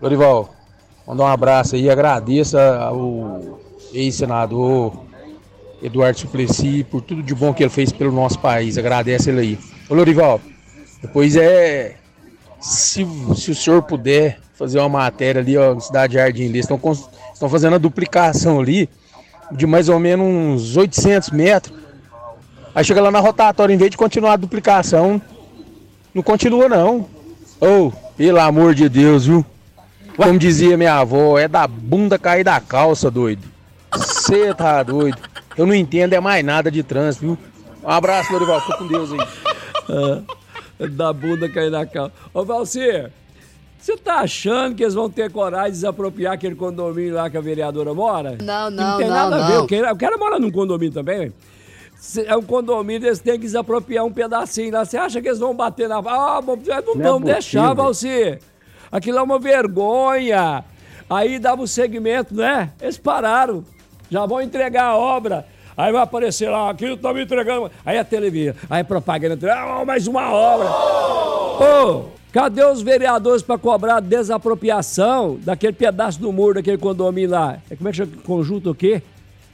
Lorival, mandar um abraço aí, agradeça ao ex-senador Eduardo Suplicy por tudo de bom que ele fez pelo nosso país, agradece ele aí. Ô Lorival, depois se o senhor puder fazer uma matéria ali, ó, Cidade Jardim, eles estão fazendo a duplicação ali de mais ou menos uns 800 metros, aí chega lá na rotatória, em vez de continuar a duplicação, não continua não. Ô, pelo amor de Deus, viu? Como dizia minha avó, é da bunda cair da calça, doido. Você tá doido. Eu não entendo mais nada de trânsito, viu? Um abraço, Lorival. Fica com Deus aí. Da bunda cair da calça. Ô, Valcir, você tá achando que eles vão ter coragem de desapropriar aquele condomínio lá que a vereadora mora? Não tem nada a ver. O cara mora num condomínio também. É um condomínio, eles têm que desapropriar um pedacinho lá. Você acha que eles vão bater na... Ah, não vamos deixar, Valcir. Aquilo é uma vergonha. Aí dava o segmento, né? Eles pararam. Já vão entregar a obra. Aí vai aparecer lá, aquilo tá me entregando. Aí a televisão, aí a propaganda, mais uma obra. Ô, cadê os vereadores pra cobrar a desapropriação daquele pedaço do muro, daquele condomínio lá? Como é que chama? Conjunto o quê?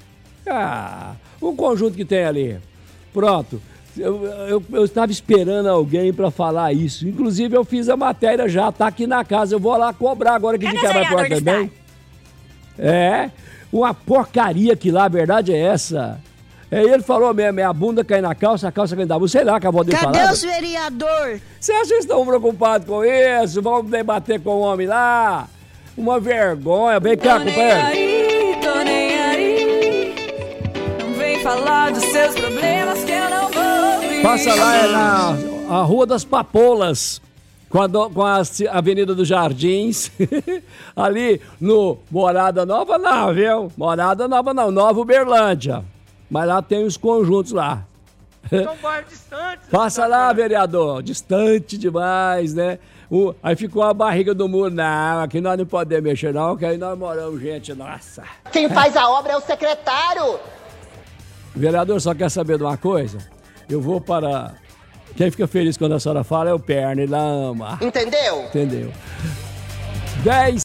Um conjunto que tem ali. Pronto. Eu estava esperando alguém para falar isso. Inclusive, eu fiz a matéria já, tá aqui na casa. Eu vou lá cobrar agora que de quebrar a porta também. É, uma porcaria que lá, a verdade é essa. Ele falou mesmo, é a bunda cair na calça, a calça cair na bunda. Sei lá, acabou de falar. Cadê os vereadores? Você acha que estão preocupados com isso? Vão debater com o homem lá? Uma vergonha. Vem cá, companheiro. Tô nem aí. Não vem falar dos seus problemas que eu não vou. Passa lá na Rua das Papoulas, com a Avenida dos Jardins, ali no Morada Nova não, viu? Morada Nova não, Nova Uberlândia. Mas lá tem os conjuntos lá. São bairros distantes. Passa lá, vereador, distante demais, né? Aí ficou a barriga do muro. Não, aqui nós não podemos mexer não, que aí nós moramos gente, nossa. Quem faz a obra é o secretário. Vereador, só quer saber de uma coisa? Eu vou para... Quem fica feliz quando a senhora fala é o Perna, ele ama. Entendeu? Entendeu. 10